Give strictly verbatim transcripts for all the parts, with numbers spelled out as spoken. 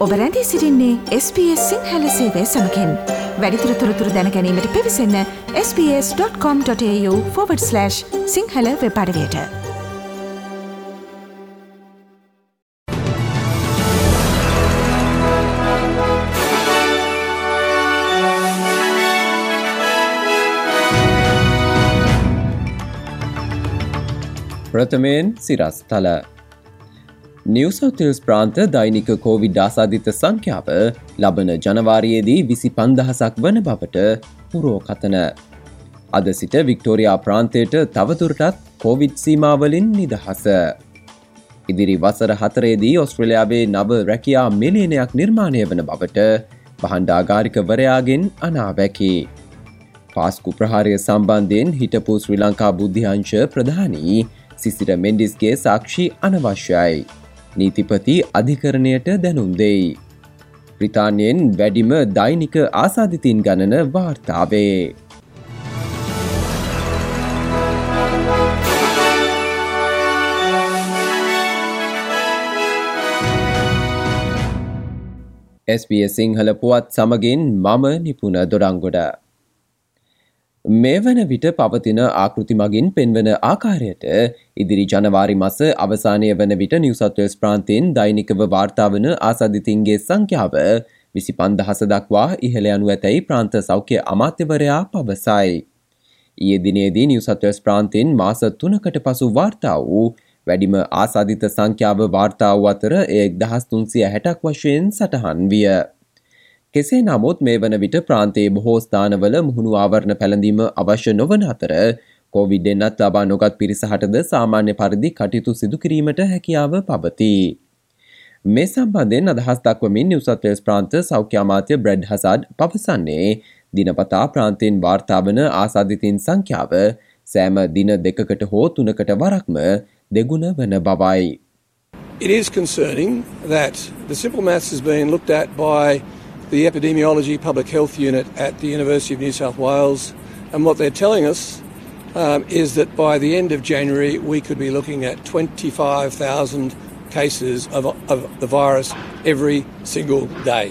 ඔබ රැඳී සිටින්නේ එස් බී එස් සිංහල සේවය සමගින්. වැඩිදුර තොරතුරු දැන ගැනීමට පිවිසන්න S B S dot කොම් dot ඒයු forward slash Sinhala web අඩවියට. ප්‍රථමයෙන් සිරස්තල. නිව් සවුත් වේල්ස් ප්‍රාන්ත දෛනික කොවිඩ් ආසාදිත සංඛ්‍යාව ලබන ජනවාරියේදී විසි පන්දහසක් වන බවට පුරෝකථන. අද සිට වික්ටෝරියා ප්‍රාන්තයට තවදුරටත් කොවිඩ් සීමාවලින් නිදහස. ඉදිරි වසර හතරේදී ඔස්ට්‍රේලියාවේ නව රැකියා මිලියනයක් නිර්මාණය වන බවට භාණ්ඩාගාරිකවරයාගෙන් අනාවැකි. පාස්කු ප්‍රහාරය සම්බන්ධයෙන් හිටපු ශ්‍රී ලංකා බුද්ධිංශ ප්‍රධානී සිසිර මෙන්ඩිස්ගේ සාක්ෂි අනවශ්‍යයි. නීතිපති අධිකරණයට දැනුම් දෙයි. බ්‍රිතාන්‍යයෙන් වැඩිම දෛනික ආසාදිතින් ගණන වාර්තාවේ. එස් බී එස් සිංහල පුවත් සමගින් මම නිපුණ දොඩංගොඩ. මේ වන විට පවතින ආකෘති මගින් පෙන්වන ආකාරයට ඉදිරි ජනවාරි මස අවසානය වන විට නිව් සවුත් වේල්ස් ප්‍රාන්තයෙන් දෛනිකව වාර්තා වන ආසාදිතින්ගේ සංඛ්‍යාව විසි පන්දහස දක්වා ඉහළ යනු ඇතැයි ප්‍රාන්ත සෞඛ්‍ය අමාත්‍යවරයා පවසයි. ඊයේ දිනේදී නිව් සවුත් වේල්ස් ප්‍රාන්තයෙන් මාස තුනකට පසු වාර්තා වූ වැඩිම ආසාදිත සංඛ්‍යාව වාර්තා වූ අතර එක්දහස් තුන්සිය හැටක් වශයෙන් සටහන් විය. කෙසේ නමුත් මේ වන විට ප්‍රාන්තයේ බොහෝ ස්ථානවල මුහුණු ආවරණ පැළඳීම අවශ්‍ය නොවන අතර කොවිඩ් එන්නත් ලබා නොගත් පිරිසහටද සාමාන්‍ය පරිදි කටයුතු සිදු කිරීමට හැකියාව පවතී. මේ සම්බන්ධයෙන් අදහස් දක්වමින් නිව් සවුත් වේල්ස් ප්‍රාන්ත සෞඛ්‍ය අමාත්‍ය බ්‍රැඩ් හසාඩ් පවසන්නේ දිනපතා ප්‍රාන්තයෙන් වාර්තා වන ආසාදිතින් සංඛ්‍යාව සෑම දින දෙකකට හෝ තුනකට වරක්ම දෙගුණ වන බවයි. It is concerning that the simple maths is being looked at by the Epidemiology Public Health Unit at the University of New South Wales, and what they're telling us um, is that by the end of January we could be looking at twenty-five thousand cases of, of the virus every single day.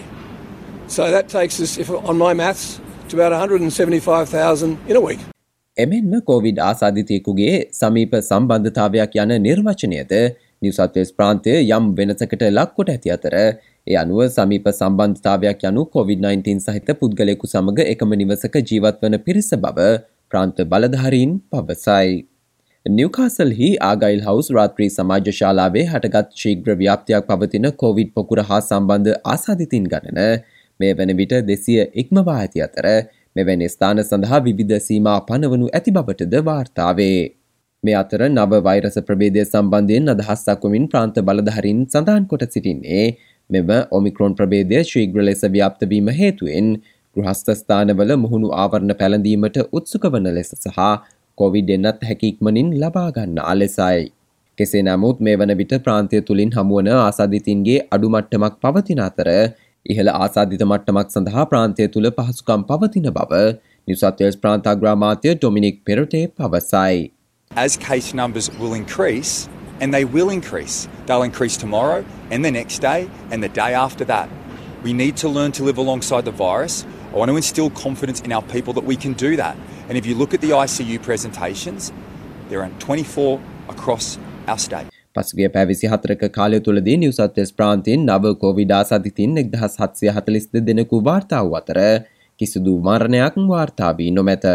So that takes us, if on my maths, to about one hundred seventy-five thousand in a week. එමෙන්ම COVID ආසාදිතයෙකුගේ සමීප සම්බන්ධතාවයක් යන නිර්වචනයද New South Wales ප්‍රාන්තය යම් වෙනසකට ලක්කොට ඇති අතර ඒ අනුව සමීප සම්බන්ධතාවයක් යනු කොවිඩ් නයින්ටීන් සහිත පුද්ගලයෙකු සමග එකම නිවසක ජීවත් වන පිරිස බව ප්‍රාන්ත බලධාරීන් පවසයි. නිව්කාසල්හි ආගයිල් හවුස් රාත්‍රී සමාජ ශාලාවේ හටගත් ශීඝ්‍ර ව්‍යාප්තියක් පවතින කොවිඩ් පොකුර හා සම්බන්ධ ආසාදිතින් ගණන මේ වන විට දෙසිය ඉක්මවා ඇති අතර මෙවැනි ස්ථාන සඳහා විවිධ සීමා පනවනු ඇති බවටද වාර්තාවේ. මේ අතර නව වෛරස ප්‍රභේදය සම්බන්ධයෙන් අදහස් දක්වමින් ප්‍රාන්ත බලධාරීන් සඳහන් කොට සිටින්නේ මෙම ඔමික්‍රෝන් ප්‍රභේදය ශීඝ්‍ර ලෙස ව්‍යාප්ත වීම හේතුවෙන් ගෘහස්ත ස්ථානවල මුහුණු ආවරණ පැළඳීමට උත්සුක වන ලෙස සහ කොවිඩ් එන්නත් හැකි ඉක්මනින් ලබා ගන්නා ලෙසයි. කෙසේ නමුත් මේ වන විට ප්‍රාන්තය තුලින් හමුවන ආසාදිතින්ගේ අඩු මට්ටමක් පවතින අතර ඉහළ ආසාදිත මට්ටමක් සඳහා ප්‍රාන්තය තුල පහසුකම් පවතින බව නිව් සවුත් වේල්ස් ප්‍රාන්ත අග්‍රාමාත්‍ය ඩොමිනික් පෙරටේ පවසයි. As case numbers will increase, and they will increase. They'll increase tomorrow and the next day and the day after that. We need to learn to live alongside the virus. I want to instill confidence in our people that we can do that. And if you look at the I C U presentations, there are twenty-four across our state. පසුගිය පැය විසිහතරක කාලය තුළදී New South Wales ප්‍රාන්තයෙන් නව Covid ආසාදිතින් එක්දහස් හත්සිය හතළිස් දෙනෙකු වාර්තා වූ අතර කිසිදු මරණයක් වාර්තා වී නොමැත.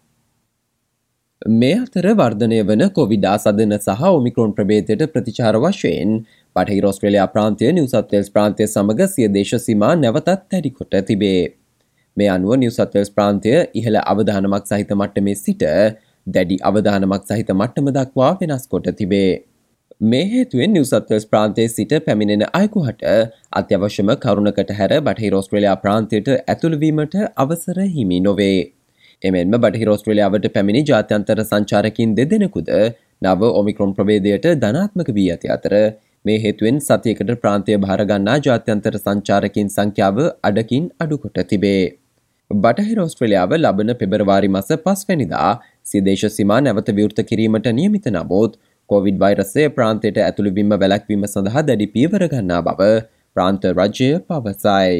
මේ අතර වර්ධනය වන කොවිඩ් ආසාදන සහ ඔමික්‍රෝන් ප්‍රභේදයට ප්‍රතිචාර වශයෙන් බටහිර ඔස්ට්‍රේලියා ප්‍රාන්තය නිව් සවුත් වේල්ස් ප්‍රාන්තය සමග සිය දේශ සීමා නැවතත් තැඩි කොට තිබේ. මේ අනුව නිව් සවුත් වේල්ස් ප්‍රාන්තය ඉහළ අවදානමක් සහිත මට්ටමේ සිට දැඩි අවදානමක් සහිත මට්ටම දක්වා වෙනස් කොට තිබේ. මේ හේතුවෙන් නිව් සවුත් වේල්ස් ප්‍රාන්තයේ සිට පැමිණෙන අයෙකුට අත්‍යවශ්‍යම කරුණකට හැර බටහිර ඔස්ට්‍රේලියා ප්‍රාන්තයට ඇතුළු වීමට අවසර හිමි නොවේ. එමෙන්ම බටහිර ඔස්ට්‍රේලියාවට පැමිණි ජාත්‍යන්තර සංචාරකින් දෙදෙනෙකුද නව ඔමික්‍රෝන් ප්‍රභේදයට ධනාත්මක වී ඇති අතර මේ හේතුවෙන් සතියකට ප්‍රාන්තය භාර ගන්නා ජාත්‍යන්තර සංචාරකින් සංඛ්‍යාව අඩකින් අඩු කොට තිබේ. බටහිර ඔස්ට්‍රේලියාව ලබන පෙබරවාරි මාස පස්වැනිදා සිය දේශ සීමා නැවත විවෘත කිරීමට නියමිත නමුත් කොවිඩ් වෛරසය ප්‍රාන්තයට ඇතුළු වීම වැළැක්වීම සඳහා දැඩි පියවර ගන්නා බව ප්‍රාන්ත රජය පවසයි.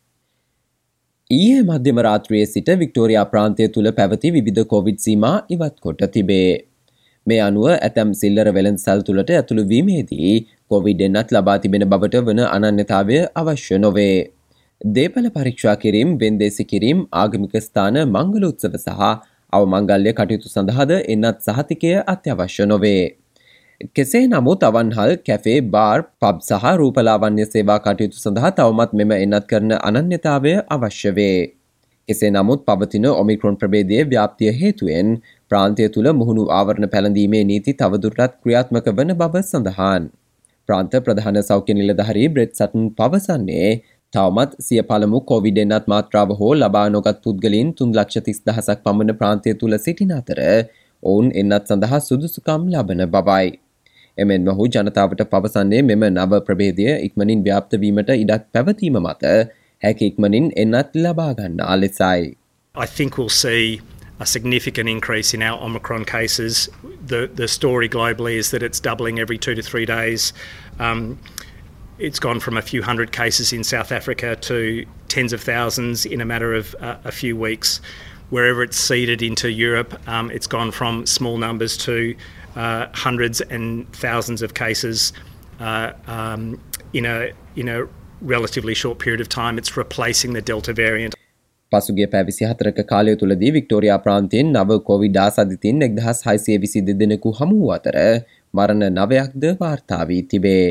ඊයේ මධ්‍යම රාත්‍රියේ සිට වික්ටෝරියා ප්‍රාන්තය තුළ පැවති විවිධ කොවිඩ් සීමා ඉවත් කොට තිබේ. මේ අනුව ඇතැම් සිල්ලර වෙළඳසල් තුළට ඇතුළු වීමේදී කොවිඩ් එන්නත් ලබා තිබෙන බවට වන අනන්‍යතාවය අවශ්‍ය නොවේ. දේපල පරීක්ෂා කිරීම, වෙන්දේසි කිරීම, ආගමික ස්ථාන, මංගල උත්සව සහ අවමංගල්‍ය කටයුතු සඳහාද එන්නත් සහතිකය අත්‍යවශ්‍ය නොවේ. කෙසේ නමුත් අවන්හල්, කැෆේ, බාර්, පබ් සහ රූපලාවන්‍ය සේවා කටයුතු සඳහා තවමත් මෙම එන්නත් කරන අනන්‍යතාවය අවශ්‍ය වේ. කෙසේ නමුත් පවතින ඔමික්‍රොන් ප්‍රභේදයේ ව්‍යාප්තිය හේතුවෙන් ප්‍රාන්තය තුළ මුහුණු ආවරණ පැළඳීමේ නීති තවදුරටත් ක්‍රියාත්මක වන බව සඳහන්. ප්‍රාන්ත ප්‍රධාන සෞඛ්‍ය නිලධාරී බ්‍රෙට් සටන් පවසන්නේ තවමත් සිය පළමු කොවිඩ් එන්නත් මාත්‍රාව හෝ ලබා නොගත් පුද්ගලයන් තුන් ලක්ෂ තිස් දහසක් පමණ ප්‍රාන්තය තුළ සිටින අතර ඔවුන් එන්නත් සඳහා සුදුසුකම් ලබන බවයි. එමෙන්ම ඔහු ජනතාවට පවසන්නේ මෙම නව ප්‍රභේදය ඉක්මනින් ව්‍යාප්ත වීමට ඉඩක් පැවතීම මත හැකි ඉක්මනින් එන්නත් ලබා ගන්නා ලෙසයි. I think we'll see a significant increase in our Omicron cases. The the story globally is that it's doubling every two to three days. Um, it's gone from a few hundred cases in South Africa to tens of thousands in a matter of uh, a few weeks. Wherever it's seeded into Europe, um, it's gone from small numbers to uh, hundreds and thousands of cases uh, um, in a in a relatively short period of time. It's replacing the Delta variant. පසුගිය පැය විසිහතරක කාලය තුළදී Victoria ප්‍රාන්තයෙන් නව Covid ආසාදිතයින් එක්දහස් හයසිය විසි දෙදෙනෙකු හමු වූ අතර මරණ නවයක්ද වාර්තා වී තිබේ.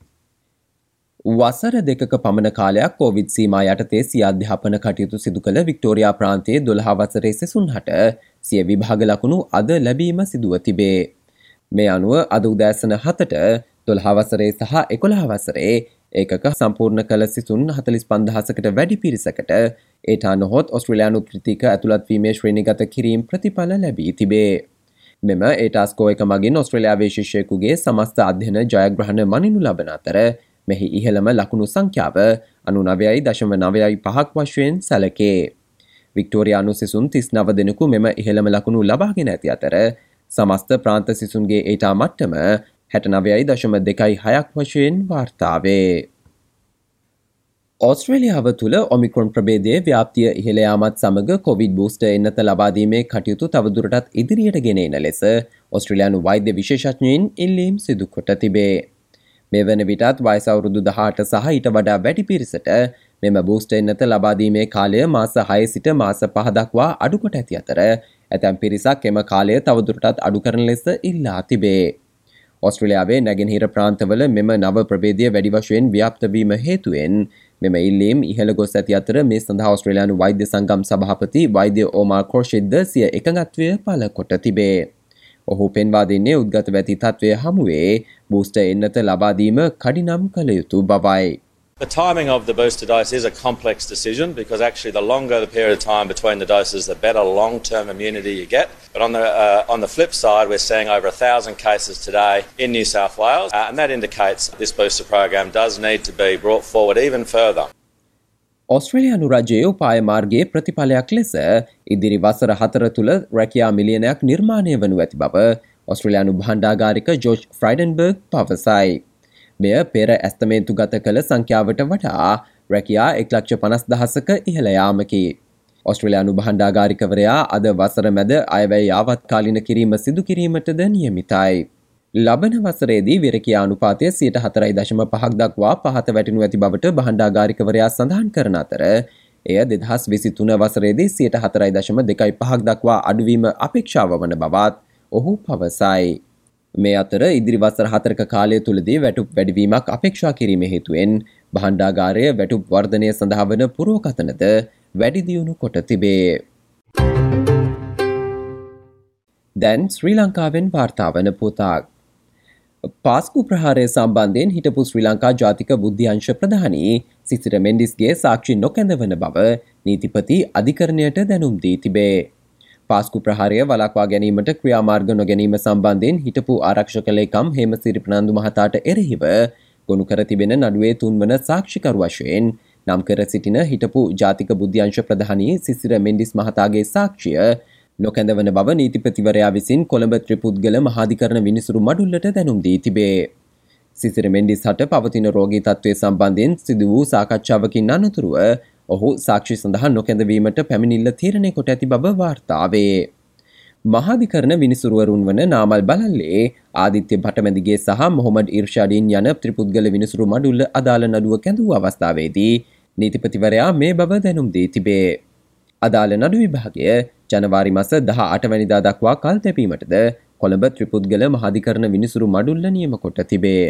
වසර දෙකක පමණ කාලයක් කොවිඩ් සීමා යටතේ සිය අධ්‍යාපන කටයුතු සිදු කළ වික්ටෝරියා ප්‍රාන්තයේ දොළහ වසරේ සෙසුන්හට සිය විභාග ලකුණු අද ලැබීම සිදුව තිබේ. මේ අනුව අද උදෑසන හතට දොළහ වසරේ සහ එකොළහ වසරේ ඒකක සම්පූර්ණ කළ සිසුන් හතලිස් පන්දහසකට වැඩි පිරිසකට ඒටා නොහොත් ඔස්ට්‍රේලියානු ත්‍රිතික ඇතුළත් වීමේ ශ්‍රේණිගත කිරීම ප්‍රතිඵල ලැබී තිබේ. මෙම ඒටාස්කෝ එක මගින් ඔස්ට්‍රේලියාවේ ශිෂ්‍යයෙකුගේ සමස්ත අධ්‍යයන ජයග්‍රහණ මනිනු ලබන අතර මෙහි ඉහළම ලකුණු සංඛ්‍යාව අනූනවයයි දශම නවයයි පහක් වශයෙන් සැලකේ. වික්ටෝරියානු සිසුන් තිස් නව දෙනෙකු මෙම ඉහළම ලකුණු ලබාගෙන ඇති අතර සමස්ත ප්‍රාන්ත සිසුන්ගේ ඒටා මට්ටම හැටනවයයි දශම දෙකයි හයක් වශයෙන් වාර්තාවේ. ඔස්ට්‍රේලියාව තුළ ඔමික්‍රොන් ප්‍රභේදයේ ව්‍යාප්තිය ඉහළ යාමත් සමග කොවිඩ් බූස්ටර් එන්නත ලබා දීමේ කටයුතු තවදුරටත් ඉදිරියට ගෙන එන ලෙස ඔස්ට්‍රේලියානු වෛද්‍ය විශේෂඥයින් ඉල්ලීම් සිදු කොට තිබේ. මේ වන විටත් වයස අවුරුදු දහඅට සහ ඊට වඩා වැඩි පිරිසට මෙම බූස්ටර් එන්නත ලබා දීමේ කාලය මාස හය සිට මාස පහ දක්වා අඩු කොට ඇති අතර ඇතැම් පිරිසක් එම කාලය තවදුරටත් අඩු කරන ලෙස ඉල්ලා තිබේ. ඔස්ට්‍රේලියාවේ නැගෙනහිර ප්‍රාන්තවල මෙම නව ප්‍රභේදය වැඩි වශයෙන් ව්‍යාප්ත වීම හේතුවෙන් මෙම ඉල්ලීම් ඉහළ ගොස් ඇති අතර මේ සඳහා ඔස්ට්‍රේලියානු වෛද්‍ය සංගම් සභාපති වෛද්‍ය ඕමාර් ක්‍රොෂෙඩ්ද සිය එකඟත්වය පළ කොට තිබේ. ඔහු පෙන්වා දෙන්නේ උද්ගත වැති තත්ත්වය හමුවේ බූස්ටර් එන්නත ලබා දීම කඩිනම් කළ යුතු බවයි. The timing of the booster dose is a complex decision because actually the longer the period of time between the doses, the better long-term immunity you get. But on the uh, on the flip side, we're seeing over a thousand cases today in New South Wales, uh, and that indicates this booster program does need to be brought forward even further. ඔස්ට්‍රේලියානු රජයේ උපාය මාර්ගයේ ප්‍රතිඵලයක් ලෙස ඉදිරි වසර හතර තුළ රැකියා මිලියනයක් නිර්මාණය වනු ඇති බව ඔස්ට්‍රේලියානු භාණ්ඩාගාරික ජෝර්ජ් ෆ්‍රයිඩන්බර්ග් පවසයි. මෙය පෙර ඇස්තමේන්තු ගත කළ සංඛ්‍යාවට වඩා රැකියා එක් ලක්ෂ පනස් දහසක ඉහළ යාමකි. ඔස්ට්‍රේලියානු භාණ්ඩාගාරිකවරයා අද වසර මැද අයවැය යාවත්කාලින කිරීම සිදු කිරීමටද නියමිතයි. ලබන වසරේදී විරකියා අනුපාතය සියයට හතරයි දශම පහක් දක්වා පහත වැටෙනු ඇති බවට භාණ්ඩාගාරිකවරයා සඳහන් කරන අතර එය දෙදහස් විසි තුන වසරේදී සියයට හතරයි දශම දෙකයි පහක් දක්වා අඩුවීම අපේක්ෂාව වන බවත් ඔහු පවසයි. මේ අතර ඉදිරි වසර හතරක කාලය තුළදී වැටුප් වැඩිවීමක් අපේක්ෂා කිරීම හේතුවෙන් භාණ්ඩාගාරය වැටුප් වර්ධනය සඳහා වන පුරෝකතනද වැඩි දියුණු කොට තිබේ. දැන් ශ්‍රී ලංකාවෙන් වාර්තා වන පුවතක්. පාස්කු ප්‍රහාරය සම්බන්ධයෙන් හිටපු ශ්‍රී ලංකා ජාතික බුද්ධ්‍යංශ ප්‍රධානී සිසිර මෙන්ඩිස්ගේ සාක්ෂි නොකැඳවන බව නීතිපති අධිකරණයට දැනුම් දී තිබේ. පාස්කු ප්‍රහාරය වළක්වා ගැනීමට ක්‍රියාමාර්ග නොගැනීම සම්බන්ධයෙන් හිටපු ආරක්ෂක ලේකම් හේමසිරි ප්‍රනාන්දු මහතාට එරෙහිව ගොනු කර තිබෙන නඩුවේ තුන්වන සාක්ෂිකරු වශයෙන් නම් කර සිටින හිටපු ජාතික බුද්ධ්‍යංශ ප්‍රධානී සිසිර මෙන්ඩිස් මහතාගේ සාක්ෂිය නොකැඳවන බව නීතිපතිවරයා විසින් කොළඹ ත්‍රිපුද්ගල මහාධිකරණ විනිසුරු මඩුල්ලට දැනුම් දී තිබේ. සිසිර මෙන්ඩිස් හට පවතින රෝගී තත්ත්වය සම්බන්ධයෙන් සිදු වූ සාකච්ඡාවකින් අනතුරුව ඔහු සාක්ෂි සඳහා නොකැඳවීමට පැමිණිල්ල තීරණය කොට ඇති බව වාර්තා වේ. මහාධිකරණ විනිසුරුවරුන් වන නාමල් බලල්ලේ ආදිත්‍ය භටමැදිගේ සහ මොහොමඩ් ඉර්ෂාඩීන් යන ත්‍රිපුද්ගල විනිසුරු මඩුල්ල අදාළ නඩුව කැඳවූ අවස්ථාවේදී නීතිපතිවරයා මේ බව දැනුම් දී තිබේ. අදාළ නඩු විභාගය ජනවාරි මාස දහ අට වැනිදා දක්වා කල් තැබීමටද කොළඹ ත්‍රිපුද්ගල මහාධිකරණ විනිසුරු මඩුල්ල නියම කොට තිබේ.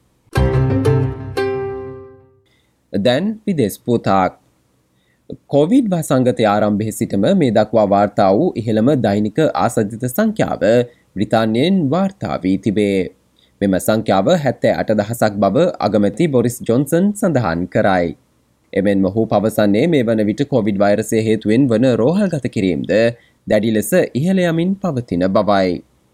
දැන් විදේශ පුවතක්. කොවිඩ් වසංගතය ආරම්භයේ සිටම මේ දක්වා වාර්තා වූ ඉහළම දෛනික ආසාදිත සංඛ්‍යාව බ්‍රිතාන්‍යයෙන් වාර්තා වී තිබේ. මෙම සංඛ්‍යාව හැත්තෑ අට දහසක් බව අගමැති බොරිස් ජොන්සන් සඳහන් කරයි. එමෙන්ම ඔහු පවසන්නේ මේ වන විට කොවිඩ් වෛරසය හේතුවෙන් වන රෝහල්ගත කිරීමද දැඩි ලෙස ඉහළ යමින් පවතින බවයි.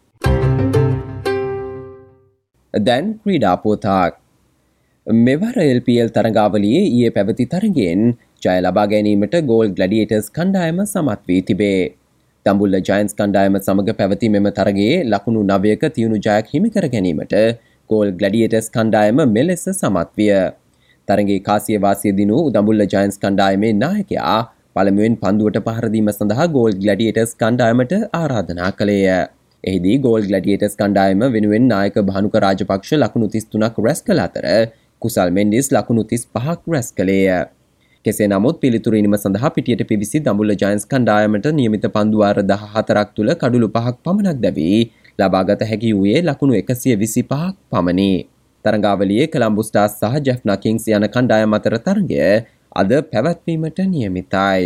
දැන් ක්‍රීඩා පුවතක්. මෙවර එල් පී එල් තරගාවලියේ ඊයේ පැවති තරගයෙන් ජය ලබා ගැනීමට ගෝල් ග්ලැඩියේටර්ස් කණ්ඩායම සමත් වී තිබේ. දඹුල්ල ජයන්ට්ස් කණ්ඩායම සමග පැවති මෙම තරගයේ ලකුණු නවයක තියුණු ජයක් හිමි කර ගැනීමට ගෝල් ග්ලැඩියේටර්ස් කණ්ඩායම මෙලෙස සමත් විය. තරගයේ කාසිය වාසිය දිනු දඹුල්ල ජයන්ට්ස් කණ්ඩායමේ නායකයා පළමුවෙන් පන්දුවට පහර දීම සඳහා ගෝල් ග්ලැඩියේටර්ස් කණ්ඩායමට ආරාධනා කළේය. එහිදී ගෝල් ග්ලැඩියේටර්ස් කණ්ඩායම වෙනුවෙන් නායක භානුක රාජපක්ෂ ලකුණු තිස් තුනක් රැස් කළ අතර කුසල් මෙන්ඩිස් ලකුණු තිස් පහක් රැස් කළේය. කෙසේ නමුත් පිළිතුරු ඉනිම සඳහා පිටියට පිවිසි දඹුල්ල ජයන්ට්ස් කණ්ඩායමට නියමිත පන්දු වාර දහ හතරක් තුළ කඩුළු පහක් පමණක් දැවී ලබාගත හැකි වූයේ ලකුණු එකසිය විසි පහක් පමණි. තරගාවලියේ කොලම්බෝ ස්ටාර්ස් සහ ජෙෆ්නා කිංස් යන කණ්ඩායම් අතර තරගය අද පැවැත්වීමට නියමිතයි.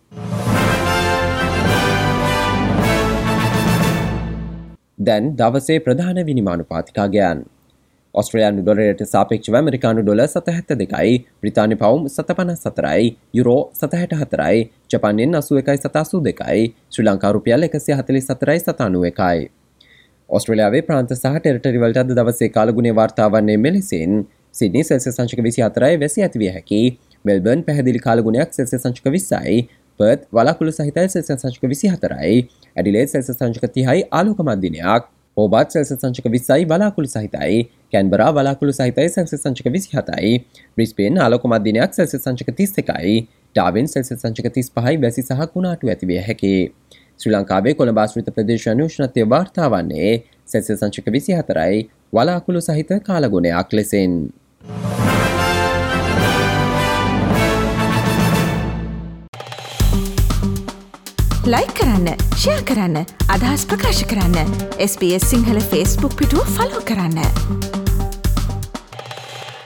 දැන් දවසේ ප්‍රධාන විනිමානුපාතිකාගයන්. ඔස්ට්‍රේලියානු ඩොලරයට සාපේක්ෂව ඇමරිකානු ඩොලර් සත හැත්තෑ දෙකයි, බ්‍රිතාන්‍ය පවුම් සත පනස් හතරයි, යුරෝ සත හැට හතරයි, ජපාන් යෙන් අසූ එකයි සත අසූ දෙකයි, ශ්‍රී ලංකා රුපියල් එකසිය හතළිස් හතරයි සත අනූ එකයි. ඔස්ට්‍රේලියාවේ ප්‍රාන්ත සහ ටෙරිටරි වලට අද දවසේ කාලගුණය වාර්තා වන්නේ මෙලෙසින්: සිඩ්නි සෙල්සියස් අංශක විසි හතරයි වැසි ඇතිවිය හැකි, මෙල්බර්න් පැහැදිලි කාලගුණයක් සෙල්සියස් අංශක විස්සයි, පර්ත් වලාකුළු සහිතයි සෙල්සියස් අංශක විසි හතරයි, ඇඩිලේඩ් සෙල්සියස් අංශක තිහයි ආලෝකමත් දිනයක්, හෝබාට් සෙල්සියස් අංශක විස්සයි වලාකුළු සහිතයි, කැන්බරා වලාකුළු සහිතයි සෙල්සියස් අංශක විසි හතයි, බ්‍රිස්බේන් ආලෝකමත් දිනයක් සෙල්සියස් අංශක තිස් එකයි, ඩාවින් සෙල්සියස් අංශක තිස් පහයි වැසි සහ කුණාටු ඇතිවිය හැකියි. ශ්‍රී ලංකාවේ කොළඹ ආශ්‍රිත ප්‍රදේශයන් උෂ්ණත්වය වාර්තා වන්නේ සෙල්සියස් අංශක විසි හතරයි වලාකුළු සහිත කාලගුණයක් ලෙසින්. ලයික් කරන්න, ෂෙයා කරන්න, අදහස් ප්‍රකාශ කරන්න. S B S Sinhala Facebook පිටුව ෆලෝ කරන්න.